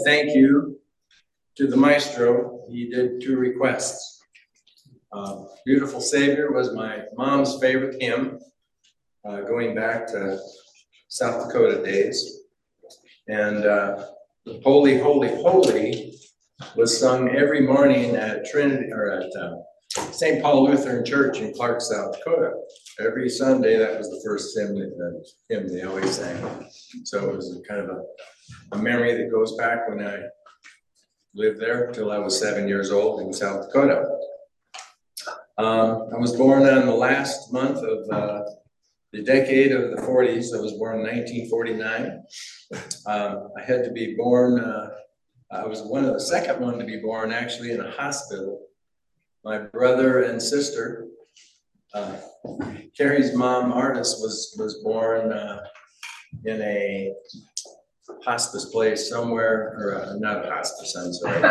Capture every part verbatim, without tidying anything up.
Thank you to the maestro. He did two requests. Uh, Beautiful Savior was my mom's favorite hymn, uh, going back to South Dakota days. And uh, Holy, Holy, Holy was sung every morning at Trinity, or at uh, Saint Paul Lutheran Church in Clark, South Dakota. Every Sunday, that was the first hymn, that, uh, hymn they always sang. So it was kind of a, a memory that goes back when I lived there till I was seven years old in South Dakota. Um, I was born on the last month of uh, the decade of the forties. I was born in nineteen forty-nine. Um, I had to be born, uh, I was one of the second one to be born actually in a hospital. My brother and sister, uh, Carrie's mom, Artis, was, was born uh, in a hospice place somewhere, or uh, not a hospice, I'm sorry.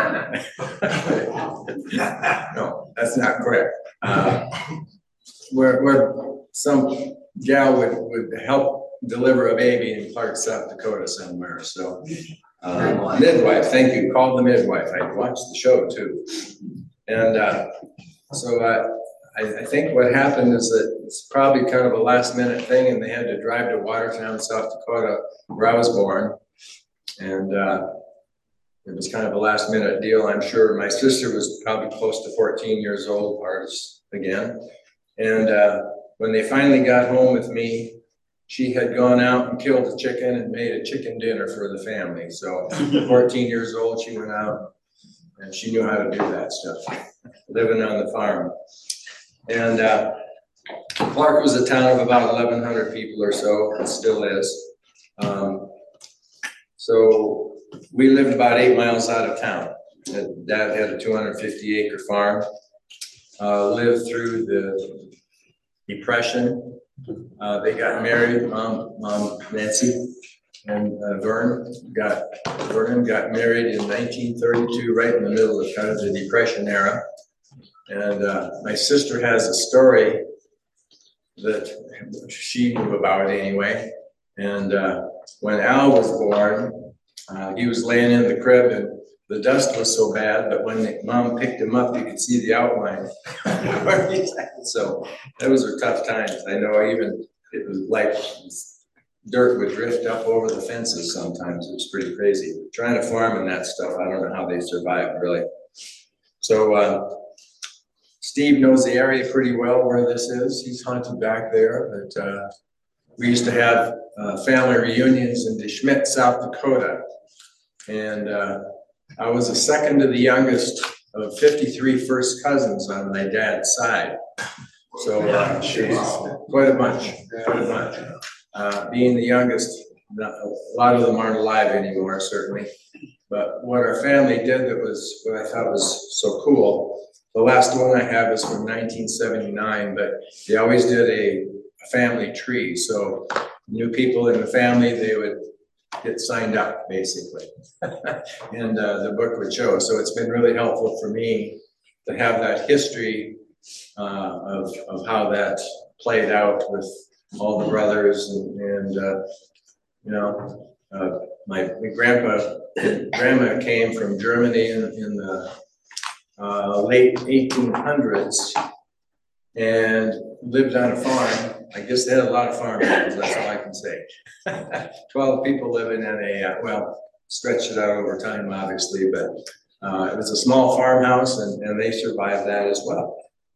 No, that's not correct. Uh, where, where some gal would, would help deliver a baby in Clark, South Dakota somewhere. So, uh, midwife, thank you, called the midwife. I watched the show too. And uh, so uh, I, I think what happened is that it's probably kind of a last minute thing, and they had to drive to Watertown, South Dakota, where I was born. And uh, it was kind of a last minute deal, I'm sure. My sister was probably close to fourteen years old, Artis again. And uh, when they finally got home with me, she had gone out and killed a chicken and made a chicken dinner for the family. So fourteen years old, she went out and she knew how to do that stuff, living on the farm. And uh, Clark was a town of about eleven hundred people or so, it still is. Um, so we lived about eight miles out of town. Dad had a two hundred fifty acre farm, uh, lived through the Depression. Uh, they got married, mom, mom Nancy and uh, Vern got, Vernon got married in nineteen thirty-two, right in the middle of kind of the Depression era. And uh, my sister has a story that she knew about anyway. And uh, when Al was born, uh, he was laying in the crib and the dust was so bad that when the mom picked him up, you could see the outline. So those were tough times. I know even it was like dirt would drift up over the fences sometimes. It was pretty crazy. Trying to farm and that stuff, I don't know how they survived really. So uh, Steve knows the area pretty well where this is. He's hunted back there, but uh, we used to have uh, family reunions in DeSchmidt, South Dakota. And uh, I was the second to the youngest of fifty-three first cousins on my dad's side. So uh, quite a bunch, quite a bunch. Uh, being the youngest, not, a lot of them aren't alive anymore, certainly. But what our family did that was, what I thought was so cool, the last one I have is from nineteen seventy-nine, but they always did a, a family tree. So new people in the family, they would get signed up basically. And uh, the book would show. So it's been really helpful for me to have that history uh, of, of how that played out with all the brothers and, and uh, you know, uh, my, my grandpa and grandma came from Germany in, in the uh, late eighteen hundreds and lived on a farm. I guess they had a lot of farm animals, that's all I can say. twelve people living in a, uh, well, stretched it out over time, obviously, but uh, it was a small farmhouse and, and they survived that as well.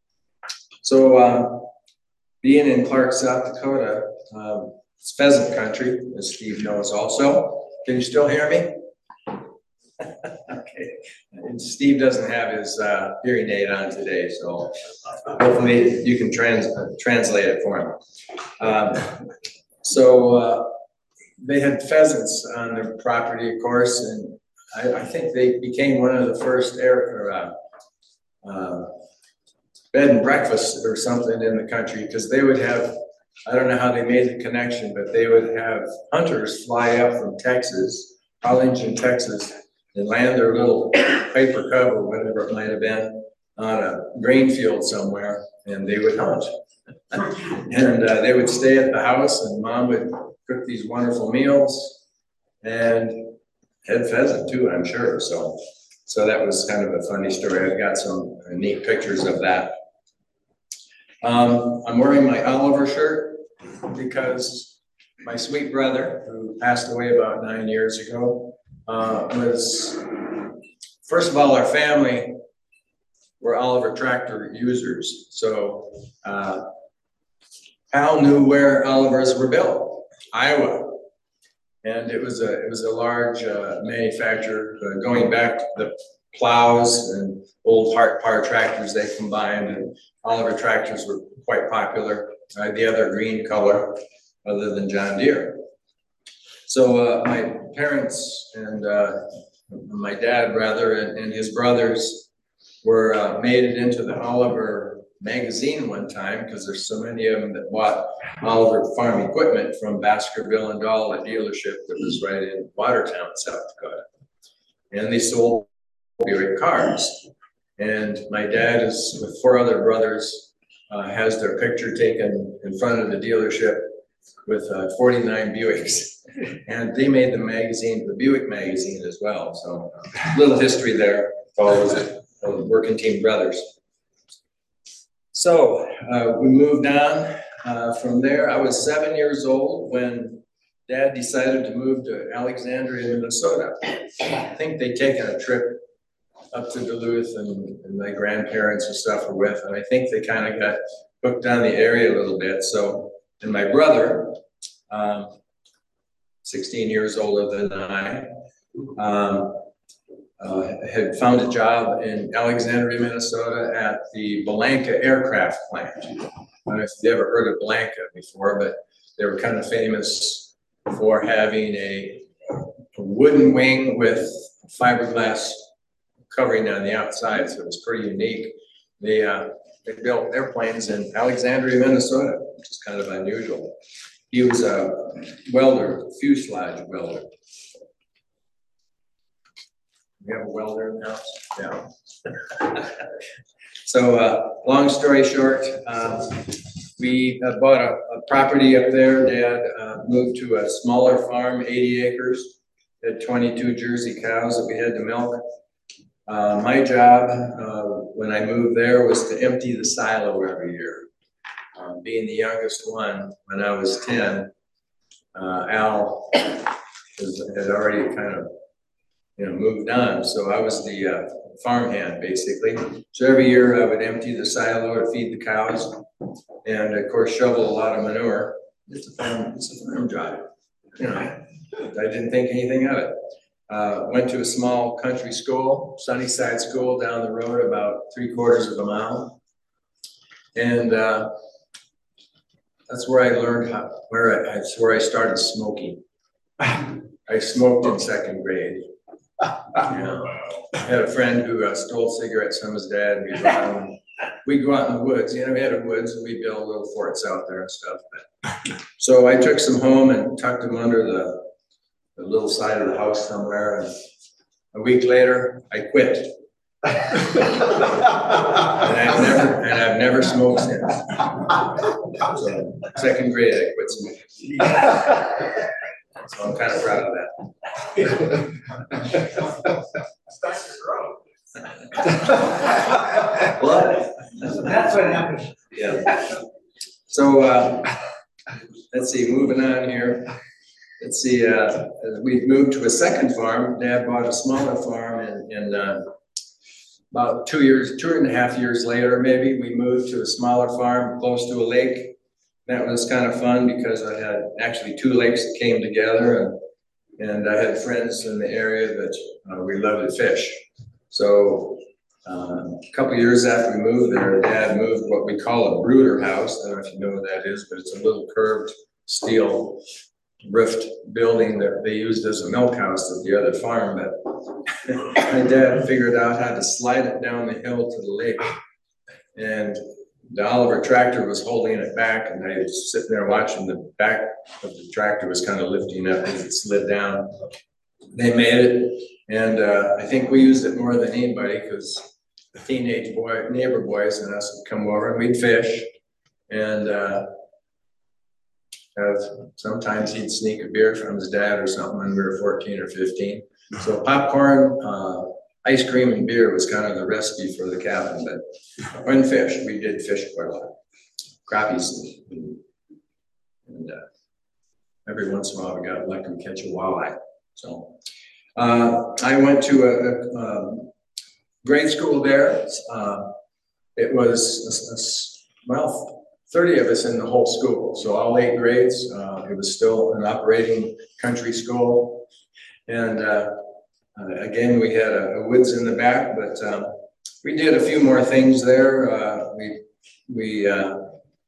So uh, being in Clark, South Dakota, um, it's pheasant country, as Steve knows also. Can you still hear me? Okay. And Steve doesn't have his uh, hearing aid on today, so hopefully you can trans uh, translate it for him. Um, so uh, they had pheasants on their property, of course, and I, I think they became one of the first air, or, uh, uh, bed and breakfast or something in the country, because they would have, I don't know how they made the connection, but they would have hunters fly up from Texas, Arlington, Texas, and land their little paper cup or whatever it might have been on a grain field somewhere, and they would hunt. And uh, they would stay at the house, and mom would cook these wonderful meals. And head pheasant too, I'm sure. So, so that was kind of a funny story. I've got some neat pictures of that. Um, I'm wearing my Oliver shirt because my sweet brother, who passed away about nine years ago, uh, was, first of all, our family were Oliver tractor users. So uh, Al knew where Olivers were built, Iowa. And it was a, it was a large uh, manufacturer uh, going back to the plows and old Hart Par tractors they combined, and Oliver tractors were quite popular. Uh, the other green color other than John Deere. So uh, my parents and uh, my dad rather and, and his brothers were uh, made it into the Oliver magazine one time because there's so many of them that bought Oliver farm equipment from Baskerville and Dahl, a dealership that was right in Watertown, South Dakota. And they sold Buick cars. And my dad is with four other brothers, uh, has their picture taken in front of the dealership with uh, forty-nine Buicks. And they made the magazine, the Buick magazine as well. So a little history there, all those working team brothers. So uh, we moved on uh, from there. I was seven years old when Dad decided to move to Alexandria, Minnesota. I think they'd taken a trip up to Duluth and, and my grandparents and stuff were with, and I think they kind of got hooked on the area a little bit. So, and my brother, um, sixteen years older than I, um, uh, had found a job in Alexandria, Minnesota at the Blanca aircraft plant. I don't know if you've ever heard of Blanca before, but they were kind of famous for having a, a wooden wing with fiberglass covering on the outside, so it was pretty unique. They, uh, they built airplanes in Alexandria, Minnesota, which is kind of unusual. He was a welder, fuselage welder. We have a welder in the house? Yeah. So uh, long story short, uh, we uh, bought a, a property up there. Dad uh, moved to a smaller farm, eighty acres, had twenty-two Jersey cows that we had to milk. Uh, my job uh, when I moved there was to empty the silo every year. Uh, being the youngest one, when I was ten, uh, Al was, had already kind of you know, moved on. So I was the uh, farmhand basically. So every year I would empty the silo to feed the cows and of course shovel a lot of manure. It's a farm, it's a farm job. You know, I didn't think anything of it. Uh, went to a small country school, Sunnyside School down the road about three quarters of a mile. And uh, that's where I learned how, where I, that's where I started smoking. I smoked in second grade. You know, I had a friend who uh, stole cigarettes from his dad. And we'd go out and we'd go out in the woods. You know, we had a woods and we built little forts out there and stuff. But, so I took some home and tucked them under the, the little side of the house somewhere. And a week later, I quit. and I've never and I've never smoked since. So second grade, I quit smoking. So I'm kind of proud of that. Start to grow. What? That's what happens. Yeah. So uh, let's see. Moving on here. Let's see. Uh, we moved to a second farm. Dad bought a smaller farm, and, and uh, about two years, two and a half years later, maybe we moved to a smaller farm close to a lake. That was kind of fun because I had actually two lakes that came together, and, and I had friends in the area that uh, we loved to fish. So uh, a couple of years after we moved there, Dad moved what we call a brooder house. I don't know if you know what that is, but it's a little curved steel roofed building that they used as a milk house at the other farm. But my dad figured out how to slide it down the hill to the lake, and the Oliver tractor was holding it back, and I was sitting there watching the back of the tractor was kind of lifting up as it slid down. They made it, and uh, I think we used it more than anybody because the teenage boy, neighbor boys and us would come over and we'd fish, and uh, have, sometimes he'd sneak a beer from his dad or something when we were fourteen or fifteen. So popcorn, uh, ice cream and beer was kind of the recipe for the cabin, but when fish, we did fish quite a lot. Crappies and, and uh, every once in a while we got lucky to catch a walleye. So uh, I went to a, a, a grade school there. Uh, it was, a, a, well, thirty of us in the whole school. So all eight grades, uh, it was still an operating country school. And uh, uh, again, we had a, a woods in the back, but um, we did a few more things there. Uh, we we uh,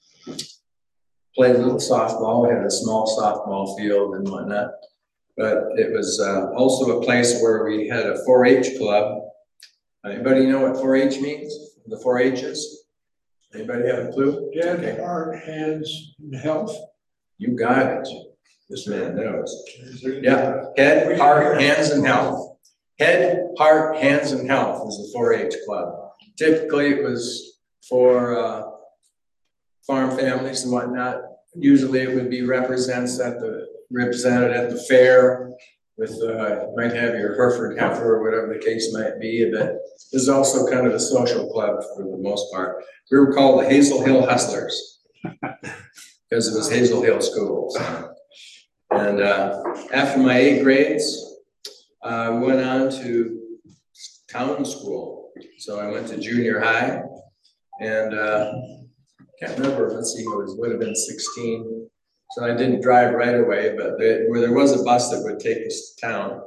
played a little softball. We had a small softball field and whatnot. But it was uh, also a place where we had a four H club. Anybody know what four H means? The four H's? Anybody have a clue? Head, Okay. heart, hands, and health. You got it. This man knows. Yeah, head, heart, hands, and health. Head, heart, hands, and health is the four H club. Typically, it was for uh, farm families and whatnot. Usually, it would be represents at the represented at the fair with uh, might have your Hereford heifer or whatever the case might be. But this is also kind of a social club for the most part. We were called the Hazel Hill Hustlers because it was Hazel Hill School. So. And uh, after my eighth grades, I uh, went on to town school. So I went to junior high, and uh, can't remember. Let's see, it was would have been sixteen. So I didn't drive right away, but there, where there was a bus that would take us to town.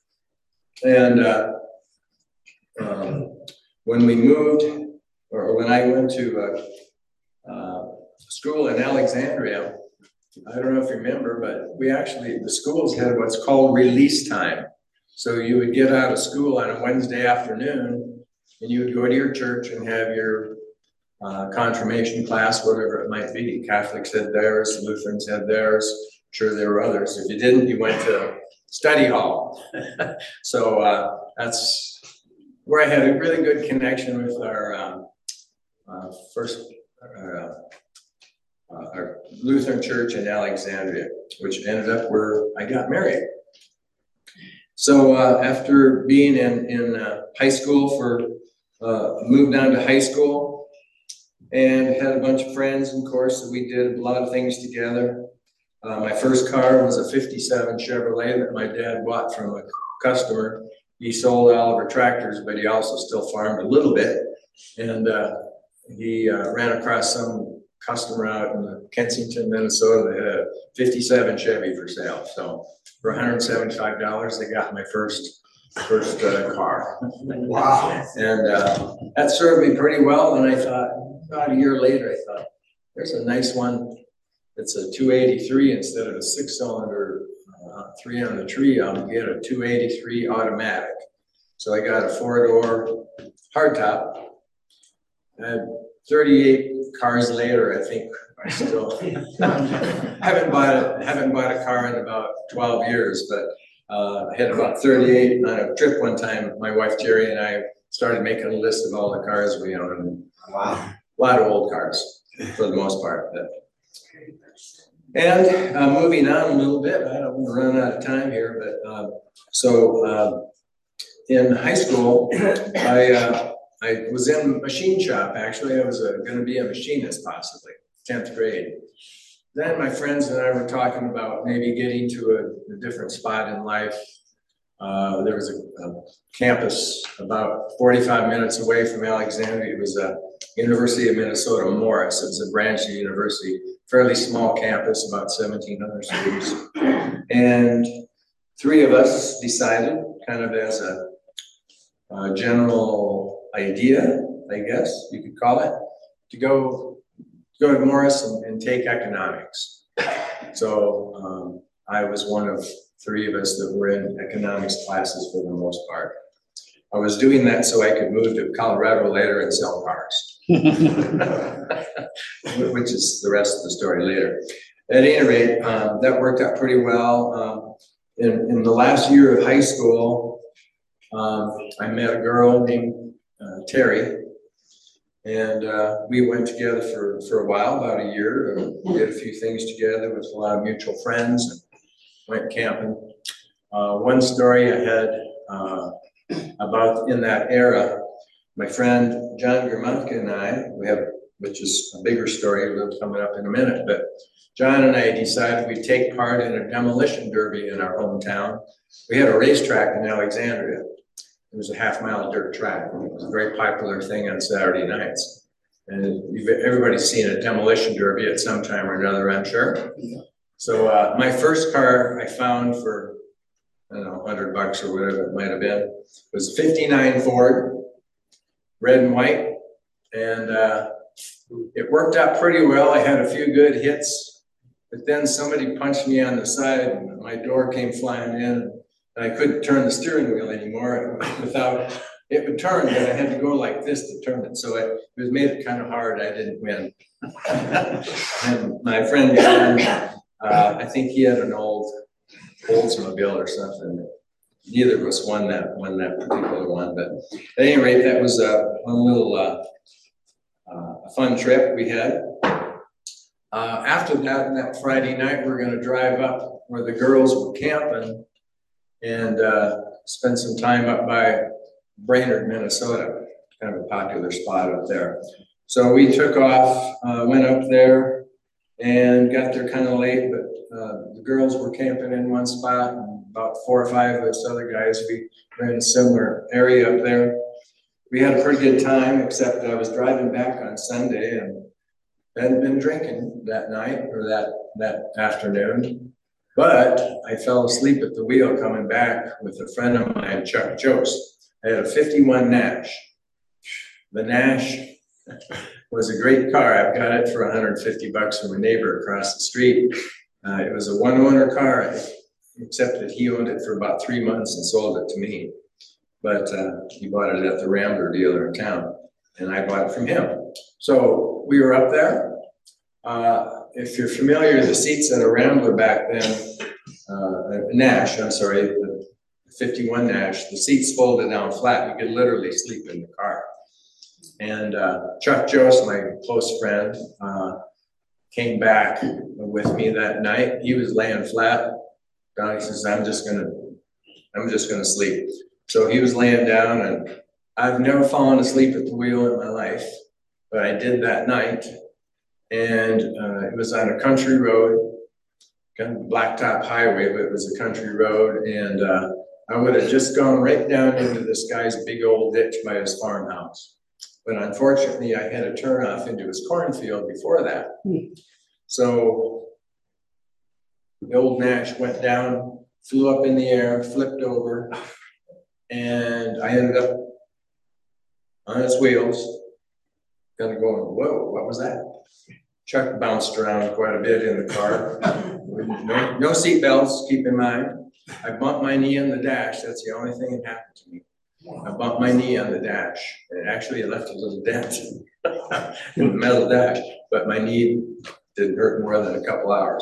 And uh, um, when we moved, or when I went to uh, uh, school in Alexandria, I don't know if you remember, but we actually, the schools had what's called release time. So you would get out of school on a Wednesday afternoon and you would go to your church and have your uh, confirmation class, whatever it might be. Catholics had theirs, Lutherans had theirs. I'm sure there were others. If you didn't, you went to study hall. So uh, that's where I had a really good connection with our um, uh, first uh, Uh, our Lutheran church in Alexandria, which ended up where I got married. So uh, after being in, in uh, high school for, uh, moved down to high school and had a bunch of friends, of course, that we did a lot of things together. Uh, my first car was a fifty-seven Chevrolet that my dad bought from a customer. He sold Oliver tractors, but he also still farmed a little bit. And uh, he uh, ran across some customer out in Kensington, Minnesota, they had a fifty-seven Chevy for sale. So for one hundred seventy-five dollars, they got my first first uh, car. Wow. And uh, that served me pretty well. And I thought, about a year later, I thought, there's a nice one. It's a two eighty-three instead of a six-cylinder uh, three on the tree. I'll get a two eighty-three automatic. So I got a four-door hardtop. I had thirty-eight cars later, I think I still haven't bought a haven't bought a car in about twelve years, but uh, I had about thirty-eight on a trip one time. My wife Jerry and I started making a list of all the cars we owned. Wow. A lot of old cars for the most part. But. And uh, moving on a little bit, I don't want to run out of time here, but uh, so uh, in high school, I. Uh, I was in machine shop, actually. I was uh, going to be a machinist, possibly, tenth grade. Then my friends and I were talking about maybe getting to a, a different spot in life. Uh, there was a, a campus about forty-five minutes away from Alexandria. It was a University of Minnesota Morris. It was a branch of the university, fairly small campus, about seventeen hundred students. And three of us decided, kind of as a, a general idea, I guess you could call it, to go go to Morris and, and take economics. So um, I was one of three of us that were in economics classes for the most part. I was doing that so I could move to Colorado later and sell cars, which is the rest of the story later. At any rate, um, that worked out pretty well. Um, in, in the last year of high school, um, I met a girl named Uh, Terry, and uh, we went together for, for a while, about a year, and did a few things together with a lot of mutual friends, and went camping. Uh, one story I had uh, about in that era, my friend John Germanka and I, we have, which is a bigger story, we'll coming up in a minute, but John and I decided we'd take part in a demolition derby in our hometown. We had a racetrack in Alexandria. It was a half mile dirt track. It was a very popular thing on Saturday nights. And you've, everybody's seen a demolition derby at some time or another, I'm sure. So uh, my first car I found for, I don't know, a hundred bucks or whatever it might have been, was a fifty-nine Ford, red and white. And uh, it worked out pretty well. I had a few good hits, but then somebody punched me on the side and my door came flying in. And I couldn't turn the steering wheel anymore without, it would turn, but I had to go like this to turn it. So it, it was made it kind of hard. I didn't win. And my friend, John, uh, I think he had an old Oldsmobile or something. Neither of us won that, won that particular one. But at any rate, that was uh, one little uh, uh, fun trip we had. Uh, after that, that Friday night, we're going to drive up where the girls were camping and uh, spend some time up by Brainerd, Minnesota, kind of a popular spot up there. So we took off, uh, went up there and got there kind of late, but uh, the girls were camping in one spot and about four or five of us other guys, we were in a similar area up there. We had a pretty good time, except I was driving back on Sunday and hadn't been drinking that night or that, that afternoon. But I fell asleep at the wheel coming back with a friend of mine, Chuck Jost. I had a fifty-one Nash. The Nash was a great car. I've got it for one hundred fifty bucks from a neighbor across the street. Uh, it was a one-owner car, except that he owned it for about three months and sold it to me. But uh, he bought it at the Rambler dealer in town, and I bought it from him. So we were up there. Uh, if you're familiar, the seats at a Rambler back then, uh, a Nash, I'm sorry, the fifty-one Nash, the seats folded down flat. You could literally sleep in the car. And uh, Chuck Jost, my close friend, uh, came back with me that night. He was laying flat. Donnie says, I'm just gonna, I'm just gonna sleep. So he was laying down, and I've never fallen asleep at the wheel in my life, but I did that night. And uh, it was on a country road, kind of blacktop highway, but it was a country road. And uh, I would have just gone right down into this guy's big old ditch by his farmhouse. But unfortunately, I had a turn off into his cornfield before that. Hmm. So the old Nash went down, flew up in the air, flipped over, and I ended up on its wheels, kind of going, whoa, what was that? Chuck bounced around quite a bit in the car. No, no seat belts, keep in mind. I bumped my knee on the dash. That's the only thing that happened to me. I bumped my knee on the dash. And actually, it left a little dent in the metal dash, but my knee didn't hurt more than a couple hours.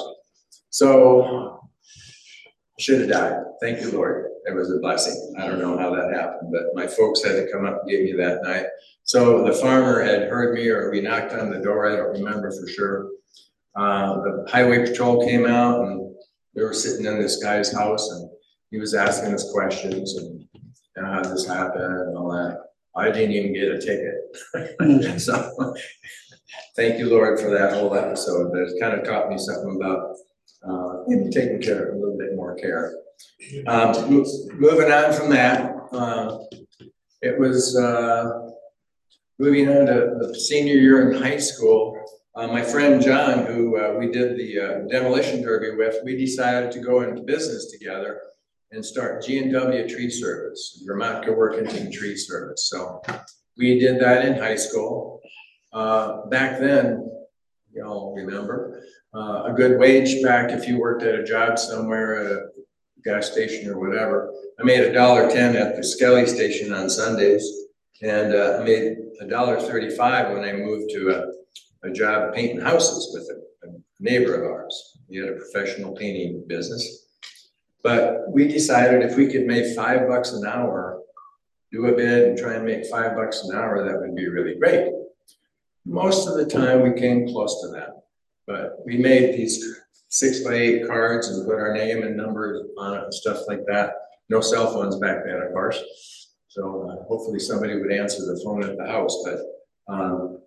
So I should have died. Thank you, Lord. It was a blessing. I don't know how that happened, but my folks had to come up and give me that night. So the farmer had heard me, or we knocked on the door. I don't remember for sure. Uh, the highway patrol came out, and we were sitting in this guy's house, and he was asking us questions and, you know, how did this happen and all that. I didn't even get a ticket. So thank you, Lord, for that whole episode. But it kind of taught me something about uh, maybe taking care of a little bit more care. Um, moving on from that, uh, it was uh, moving on to the senior year in high school. Uh, my friend John, who uh, we did the uh, demolition derby with, we decided to go into business together and start G and W Tree Service, Vermont Co-working Tree Service. So we did that in high school. Uh, back then, you all remember, uh, a good wage back if you worked at a job somewhere at a gas station or whatever. I made a dollar ten at the Skelly station on Sundays, and uh, I made a dollar thirty-five when I moved to a, a job painting houses with a, a neighbor of ours. He had a professional painting business. But we decided if we could make five bucks an hour, do a bid and try and make five bucks an hour, that would be really great. Most of the time we came close to that, but we made these six by eight cards and put our name and number on it and stuff like that. No cell phones back then, of course. So uh, hopefully somebody would answer the phone at the house, but um,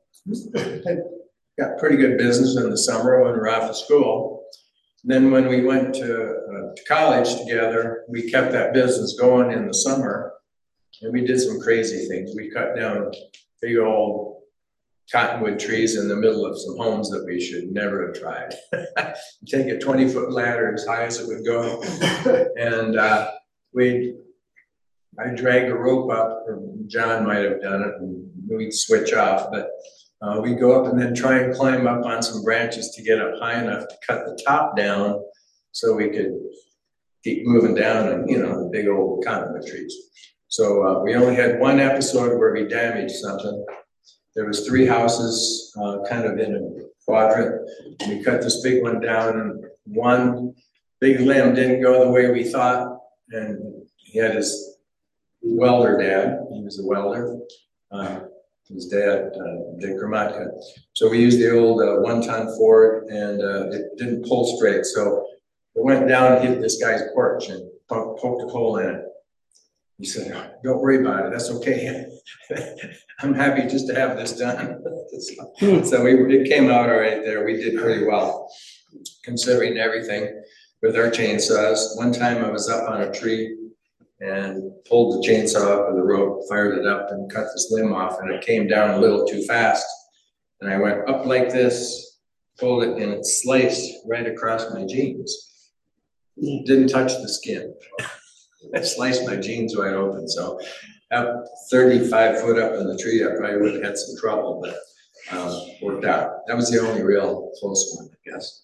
got pretty good business in the summer when we were off of school. Then when we went to, uh, to college together, we kept that business going in the summer, and we did some crazy things. We cut down big old cottonwood trees in the middle of some homes that we should never have tried. Take a twenty foot ladder as high as it would go, and uh, we'd I dragged a rope up, or John might have done it, and we'd switch off, but Uh, we go up and then try and climb up on some branches to get up high enough to cut the top down so we could keep moving down and, you know, the big old cottonwood trees. So uh, we only had one episode where we damaged something. There was three houses uh, kind of in a quadrant. We cut this big one down, and one big limb didn't go the way we thought. And he had his welder dad, he was a welder. Uh, his dad, uh, Dick Gramatka. So we used the old uh, one-ton Ford, and uh, it didn't pull straight. So it went down and hit this guy's porch and po poked a hole in it. He said, "Don't worry about it, that's okay. I'm happy just to have this done." So we, it came out all right there. We did pretty well, considering everything with our chainsaws. One time I was up on a tree and pulled the chainsaw up with a rope, fired it up, and cut this limb off, and it came down a little too fast. And I went up like this, pulled it, and it sliced right across my jeans. It didn't touch the skin. It sliced my jeans wide open. So up thirty-five foot up in the tree, I probably would have had some trouble, but um, worked out. That was the only real close one, I guess.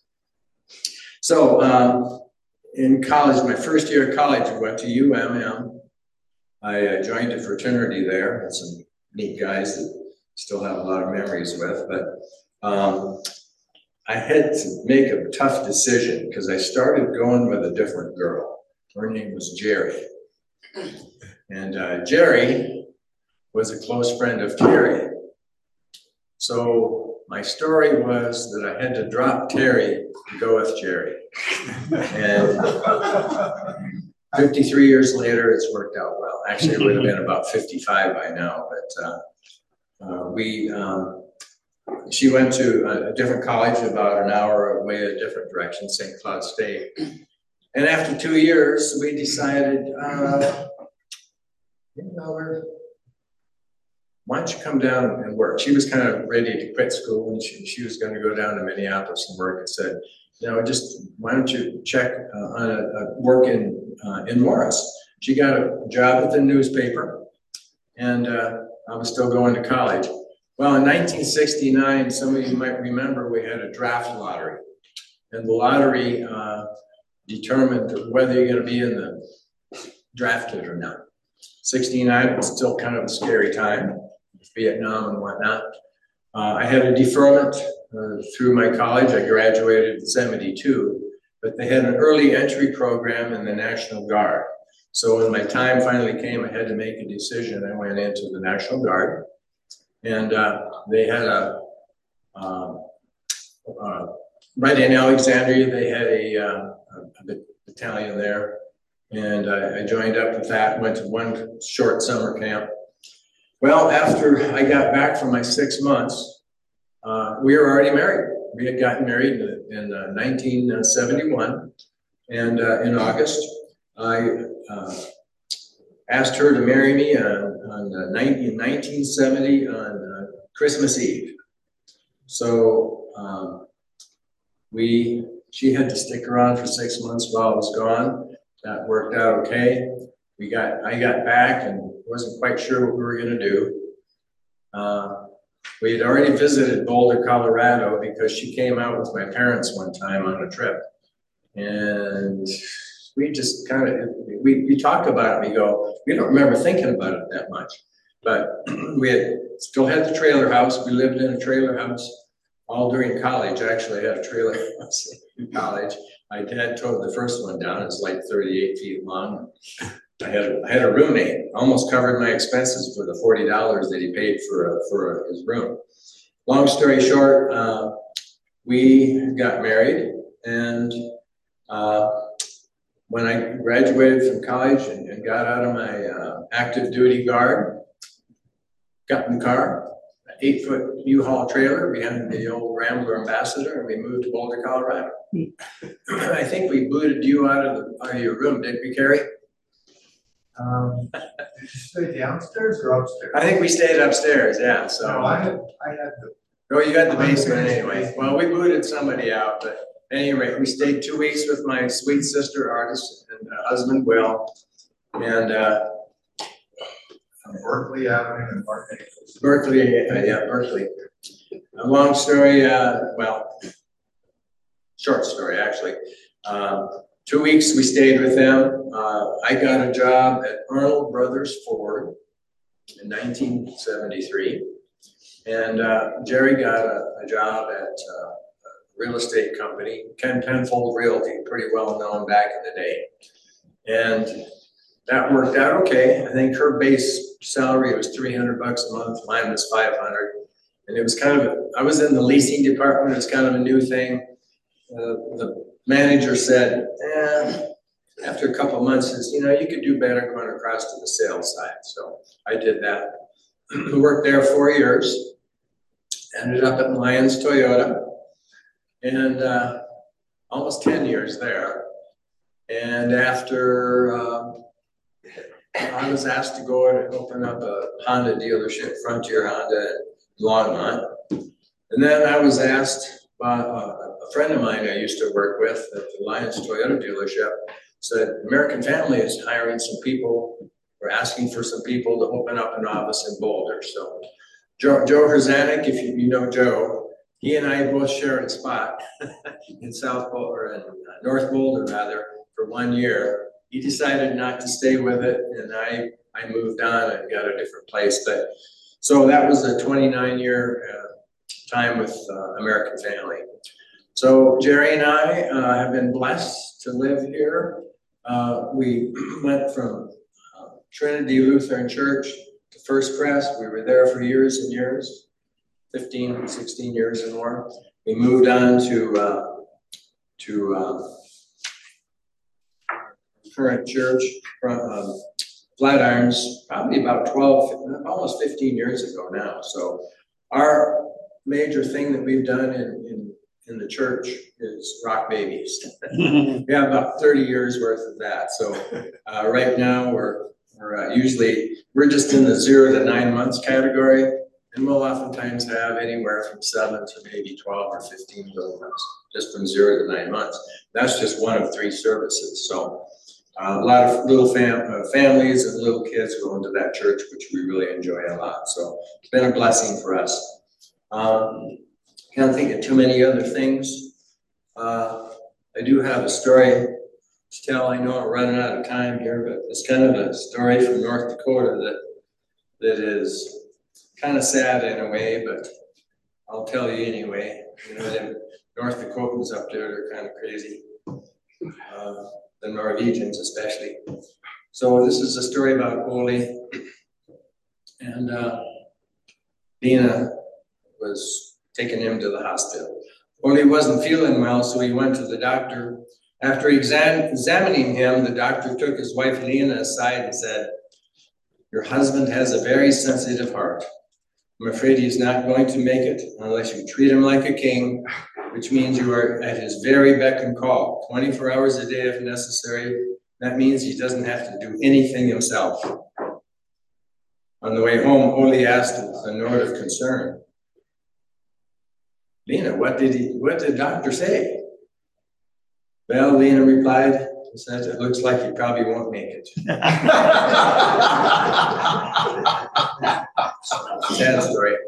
So, um, in college, my first year of college, I went to U M M. I uh, joined a fraternity there. Had some neat guys that still have a lot of memories with, but um, I had to make a tough decision because I started going with a different girl. Her name was Jerry. And uh, Jerry was a close friend of Terry. So my story was that I had to drop Terry to go with Jerry. And fifty-three years later, it's worked out well. Actually, it would have been about fifty-five by now, but uh, uh, we, um, she went to a, a different college about an hour away, a different direction, Saint Cloud State. And after two years, we decided, uh, you know, we're, why don't you come down and work? She was kind of ready to quit school, and she, she was going to go down to Minneapolis and work, and said, you know, just why don't you check uh, on a, a work in uh, in Morris? She got a job at the newspaper, and uh, I was still going to college. Well, in nineteen sixty-nine, some of you might remember, we had a draft lottery, and the lottery uh, determined whether you're going to be in the drafted or not. sixty-nine was still kind of a scary time, Vietnam and whatnot. Uh, I had a deferment uh, through my college. I graduated in seventy-two, but they had an early entry program in the National Guard. So when my time finally came, I had to make a decision. I went into the National Guard, and uh, they had a, uh, uh, right in Alexandria, they had a, uh, a battalion there. And I, I joined up with that, went to one short summer camp. Well, after I got back from my six months, uh, we were already married. We had gotten married in, in uh, nineteen seventy-one, and uh, in August, I uh, asked her to marry me on, on uh, nineteen seventy on uh, Christmas Eve. So um, we, she had to stick around for six months while I was gone. That worked out okay. We got, I got back and wasn't quite sure what we were going to do. Uh, we had already visited Boulder, Colorado, because she came out with my parents one time on a trip. And we just kind of, we, we talked about it. We go, we don't remember thinking about it that much. But we had still had the trailer house. We lived in a trailer house all during college. I actually had a trailer house in college. My dad towed the first one down. It's like thirty-eight feet long. I had I had a roommate. Almost covered my expenses for the forty dollars that he paid for a, for a, his room. Long story short, uh, we got married, And uh, when I graduated from college and, and got out of my uh, active duty guard, got in the car, an eight foot U-Haul trailer behind the old Rambler Ambassador, and we moved to Boulder, Colorado. I think we booted you out of, the, out of your room, didn't we, Carrie? Um, did you stay downstairs or upstairs? I think we stayed upstairs, yeah, so. No, I had, I had the. Oh, you got the basement anyway. Well, we booted somebody out, but at any rate, we stayed two weeks with my sweet sister artist and uh, husband, Will. And uh, From Berkeley Avenue and Mark Nichols. Berkeley, uh, yeah, Berkeley. A long story, uh, well, short story, actually. Um, two weeks we stayed with them. Uh, I got a job at Arnold Brothers Ford in nineteen seventy-three. And uh, Jerry got a, a job at uh, a real estate company, Ken Penfold Realty, pretty well known back in the day. And that worked out okay. I think her base salary was three hundred bucks a month, mine was five hundred. And it was kind of, a, I was in the leasing department, it's kind of a new thing. Uh, the manager said, eh, after a couple of months, says, you know, you could do better going across to the sales side. So I did that. Worked there four years. Ended up at Lyons Toyota, and uh, almost ten years there. And after uh, I was asked to go and open up a Honda dealership, Frontier Honda in Longmont. And then I was asked by uh, a friend of mine I used to work with at the Lyons Toyota dealership, said American Family is hiring some people, we're asking for some people to open up an office in Boulder. So Joe, Joe Herzanik, if you, you know Joe, he and I both share a spot in South Boulder, or in North Boulder rather, for one year. He decided not to stay with it, and I, I moved on and got a different place. But so that was a twenty-nine year uh, time with uh, American Family. So Jerry and I uh, have been blessed to live here. Uh, we went from uh, Trinity Lutheran Church to First Pres. We were there for years and years, fifteen, sixteen years and more. We moved on to uh, to uh, current church, uh, Flatirons, probably about twelve, almost fifteen years ago now. So our major thing that we've done in, in, in the church is rock babies. We have about thirty years worth of that. So uh, right now we're, we're uh, usually, we're just in the zero to nine months category. And we'll oftentimes have anywhere from seven to maybe twelve or fifteen little ones, just from zero to nine months. That's just one of three services. So uh, a lot of little fam uh, families and little kids go into that church, which we really enjoy a lot. So it's been a blessing for us. Um, can't think of too many other things. Uh, I do have a story to tell. I know I'm running out of time here, but it's kind of a story from North Dakota that that is kind of sad in a way, but I'll tell you anyway. You know, them North Dakotans up there, they're kind of crazy. Uh, the Norwegians especially. So this is a story about Ole. And uh, Dina was taking him to the hospital. Ole wasn't feeling well, so he went to the doctor. After exam examining him, the doctor took his wife Lena aside and said, "Your husband has a very sensitive heart. I'm afraid he's not going to make it unless you treat him like a king, which means you are at his very beck and call, twenty-four hours a day if necessary. That means he doesn't have to do anything himself." On the way home, Ole asked with a note of concern, "Lena, what did he, what did the doctor say?" "Well," Lena replied, he said, "it looks like he probably won't make it." Sad story.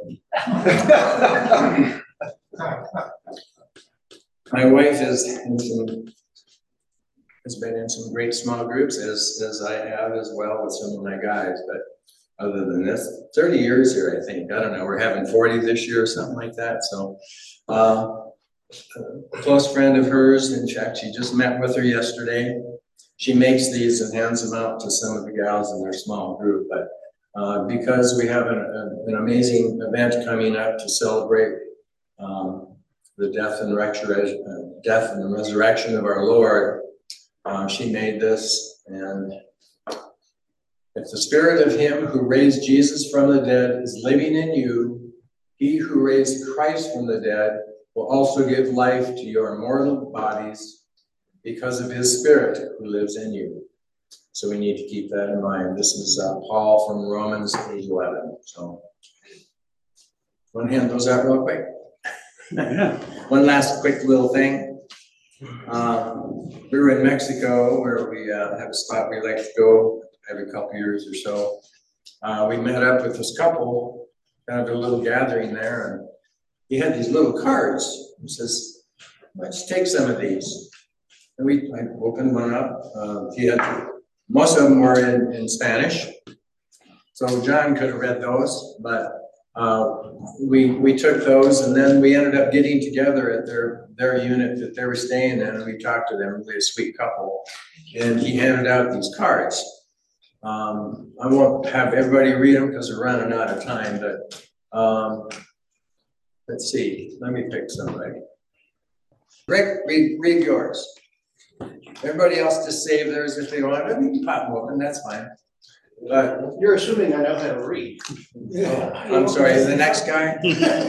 My wife is in some, has been in some great small groups, as, as I have as well with some of my guys, but other than this, thirty years here, I think. I don't know, we're having forty this year or something like that. So uh, a close friend of hers, in fact, she just met with her yesterday. She makes these and hands them out to some of the gals in their small group, but uh, because we have an, an amazing event coming up to celebrate um, the death and resurrection, uh, death and the resurrection of our Lord. Um, she made this, and if the spirit of him who raised Jesus from the dead is living in you, he who raised Christ from the dead will also give life to your mortal bodies because of his spirit who lives in you. So we need to keep that in mind. This is uh, Paul from Romans eight eleven. So, want to hand those out real quick? Yeah. One last quick little thing. Um, we were in Mexico where we uh, have a spot we like to go every couple years or so. Uh, we met up with this couple, kind of a little gathering there, and he had these little cards. He says, let's take some of these. And we I opened one up. Uh, he had, most of them were in, in Spanish. So John could have read those, but uh, we we took those, and then we ended up getting together at their, their unit that they were staying in, and we talked to them, really a sweet couple. And he handed out these cards. Um, I won't have everybody read them because we're running out of time, but um, let's see, let me pick somebody. Rick, read, read yours. Everybody else just save theirs if they want. I mean, pop them open, that's fine. But You're assuming I know how to read. oh, I'm sorry, is the next guy?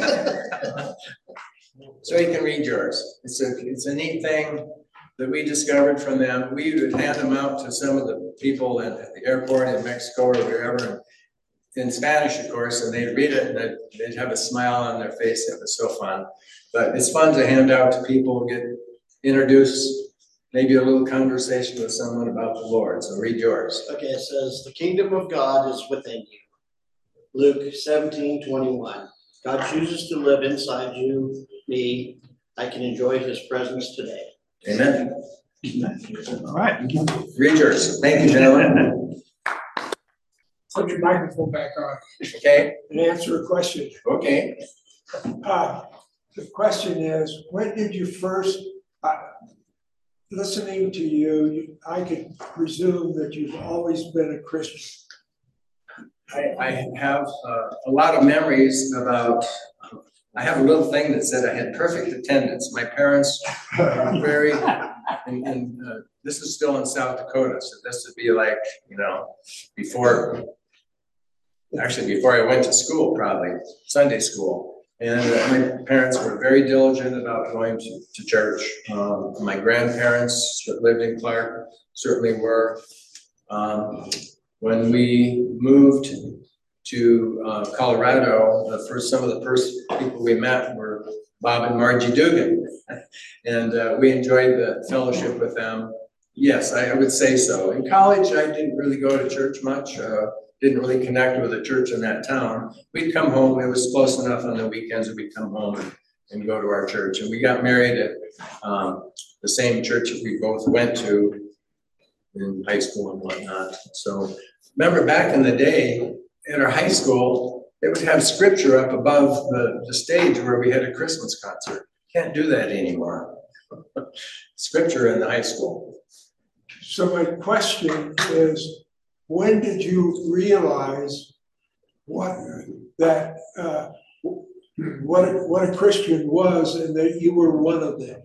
So you can read yours. It's a, it's a neat thing that we discovered from them. We would hand them out to some of the people at, at the airport in Mexico or wherever, in Spanish, of course, and they'd read it and they'd, they'd have a smile on their face. It was so fun. But it's fun to hand out to people, get introduced, maybe a little conversation with someone about the Lord. So read yours. Okay, it says, the kingdom of God is within you. Luke seventeen twenty-one. God chooses to live inside you, me. I can enjoy his presence today. Amen. All right. Read yours. Thank you, gentlemen. Put your microphone back on Okay, and answer a question. okay. Uh, the question is, when did you first, uh, listening to you, you, I could presume that you've always been a Christian. I, I have uh, a lot of memories about, I have a little thing that said I had perfect attendance. My parents were very, and, and uh, this is still in South Dakota, so this would be like, you know, before, actually before I went to school, probably, Sunday school. And uh, my parents were very diligent about going to, to church. Um, my grandparents that lived in Clark certainly were. Um, when we moved to uh, Colorado, the first, some of the first people we met were Bob and Margie Dugan. And uh, we enjoyed the fellowship with them. Yes, I, I would say so. In college, I didn't really go to church much. Uh, didn't really connect with a church in that town. We'd come home, it was close enough on the weekends that we'd come home and, and go to our church. And we got married at um, the same church that we both went to in high school and whatnot. So remember back in the day, at our high school, they would have scripture up above the, the stage where we had a Christmas concert. Can't do that anymore. Scripture in the high school. So my question is, when did you realize what that uh, what a, what a Christian was, and that you were one of them?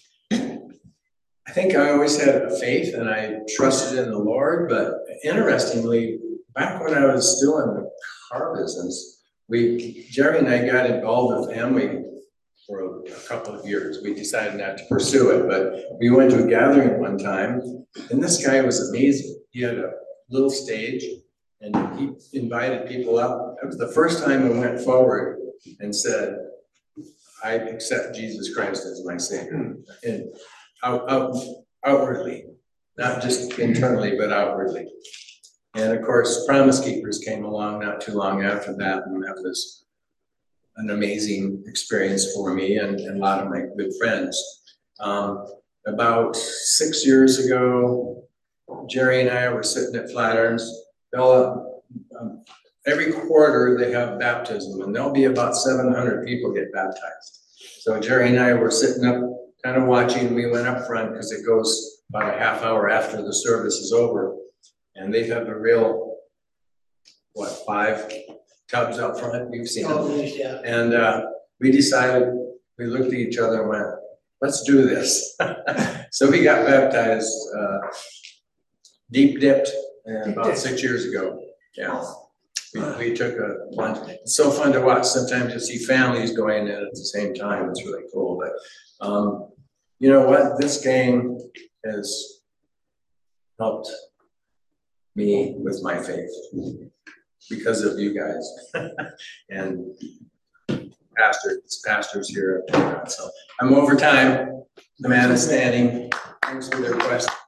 I think I always had a faith and I trusted in the Lord, but interestingly, back when I was still in the car business, we Jerry and I got involved with Amway for a couple of years. We decided not to pursue it, but we went to a gathering one time, and this guy was amazing. He had a little stage, and he invited people up. It was the first time I went forward and said, I accept Jesus Christ as my Savior. And out, out, outwardly, not just internally, but outwardly. And of course, Promise Keepers came along not too long after that, and that was an amazing experience for me and, and a lot of my good friends. Um, about six years ago, Jerry and I were sitting at Flatirons. They'll, um, every quarter they have baptism, and there'll be about seven hundred people get baptized. So Jerry and I were sitting up, kind of watching. We went up front because it goes about a half hour after the service is over. And they have a real, what, five tubs out front? You've seen Oh, them. yeah. And uh, we decided we looked at each other and went, let's do this. So we got baptized, uh, deep dipped uh, about six years ago. Yeah. We, we took a plunge. It's so fun to watch. Sometimes you see families going in at the same time. It's really cool. But, um, you know what? This game has helped me with my faith because of you guys and pastors, pastors here. So I'm over time. The man is standing. Thanks for the request.